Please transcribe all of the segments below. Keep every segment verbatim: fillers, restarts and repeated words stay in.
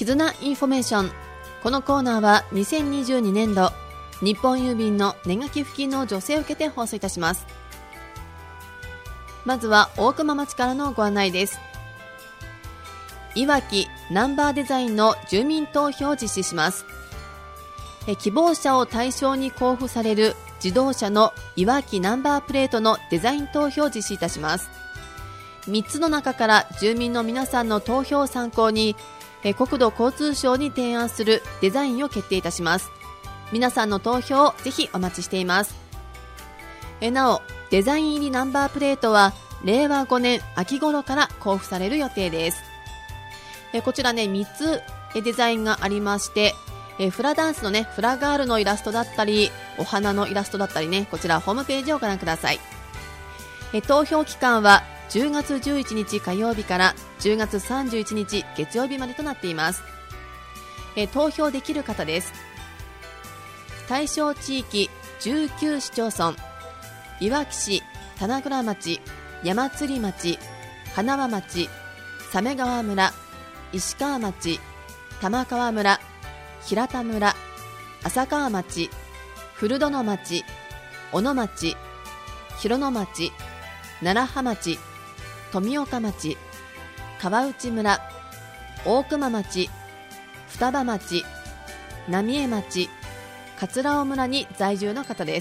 絆インフォメーション。このコーナーはにせんにじゅうにねんど日本郵便の年賀寄付金の助成を受けて放送いたします。まずは大熊町からのご案内です。いわきナンバーデザインの住民投票を実施します。え希望者を対象に交付される自動車のいわきナンバープレートのデザイン投票を実施いたします。みっつの中から住民の皆さんの投票を参考にえ国土交通省に提案するデザインを決定いたします。皆さんの投票をぜひお待ちしています。えなおデザイン入りナンバープレートはれいわごねん秋頃から交付される予定です。えこちらねみっつデザインがありまして、えフラダンスのねフラガールのイラストだったりお花のイラストだったりね、こちらホームページをご覧ください。え投票期間はじゅうがつじゅういちにち火曜日からじゅうがつさんじゅういちにち月曜日までとなっています。え投票できる方です。対象地域じゅうきゅうしちょうそん、いわき市、棚倉町、山釣町、花輪町、鮫川村、石川町、玉川村、平田村、浅川町、古殿町、小野町、広野町、楢葉町、富岡町、川内村、大熊町、双葉町、浪江町、桂尾村に在住の方です。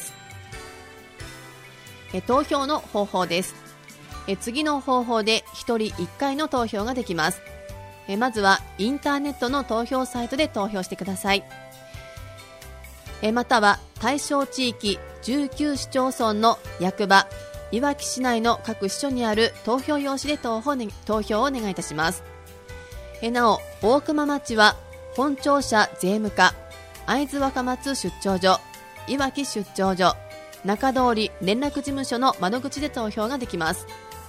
え投票の方法です。え次の方法でひとりいっかいの投票ができます。えまずはインターネットの投票サイトで投票してください。えまたは対象地域じゅうきゅうしちょうそんの役場、いわき市内の各支所にある投票用紙で投票、ね、投票をお願いいたします。えなお大熊町は本庁舎税務課、会津若松出張所、いわき出張所、中通り連絡事務所の窓口で投票ができます。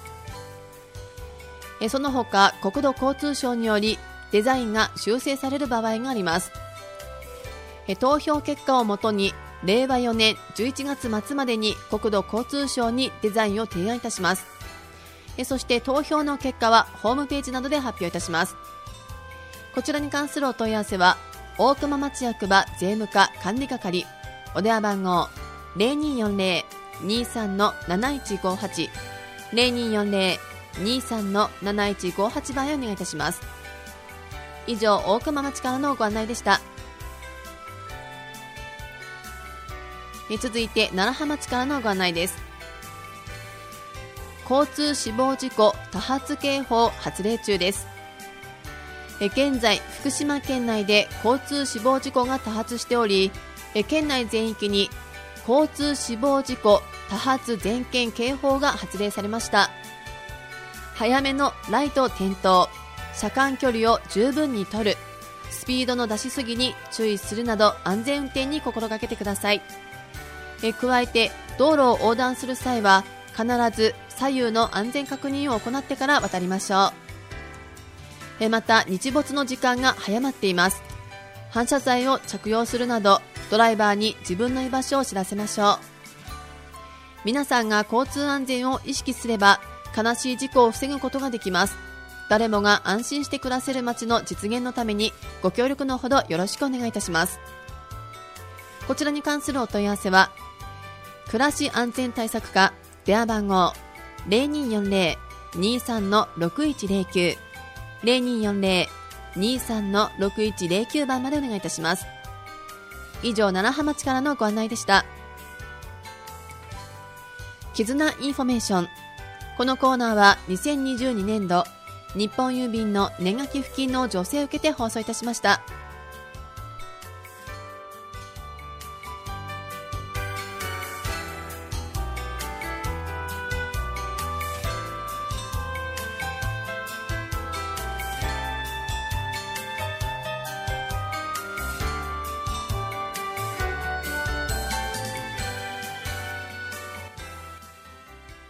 えその他国土交通省によりデザインが修正される場合があります。え投票結果をもとにれいわよねんじゅういちがつまつまでに国土交通省にデザインを提案いたします。えそして投票の結果はホームページなどで発表いたします。こちらに関するお問い合わせは大熊町役場税務課管理係、お電話番号 ゼロにーよんゼロ にーさん なないちごはち ゼロにーよんゼロ にーさん なないちごはち 番へお願いいたします。以上大熊町からのご案内でした。え続いて楢葉町からのご案内です。交通死亡事故多発警報発令中です。え現在福島県内で交通死亡事故が多発しており、え県内全域に交通死亡事故多発全県警報が発令されました。早めのライト点灯、車間距離を十分に取る、スピードの出しすぎに注意するなど安全運転に心がけてください。え加えて道路を横断する際は必ず左右の安全確認を行ってから渡りましょう。えまた日没の時間が早まっています。反射材を着用するなどドライバーに自分の居場所を知らせましょう。皆さんが交通安全を意識すれば悲しい事故を防ぐことができます。誰もが安心して暮らせる街の実現のためにご協力のほどよろしくお願いいたします。こちらに関するお問い合わせは暮らし安全対策課、電話番号 ゼロにーよんゼロ にーさん ろくいちゼロきゅう ゼロにーよんゼロ にーさん ろくいちゼロきゅう 番までお願いいたします。以上楢葉町からのご案内でした。絆インフォメーション。このコーナーはにせんにじゅうにねんど日本郵便の年賀寄付金の助成を受けて放送いたしました。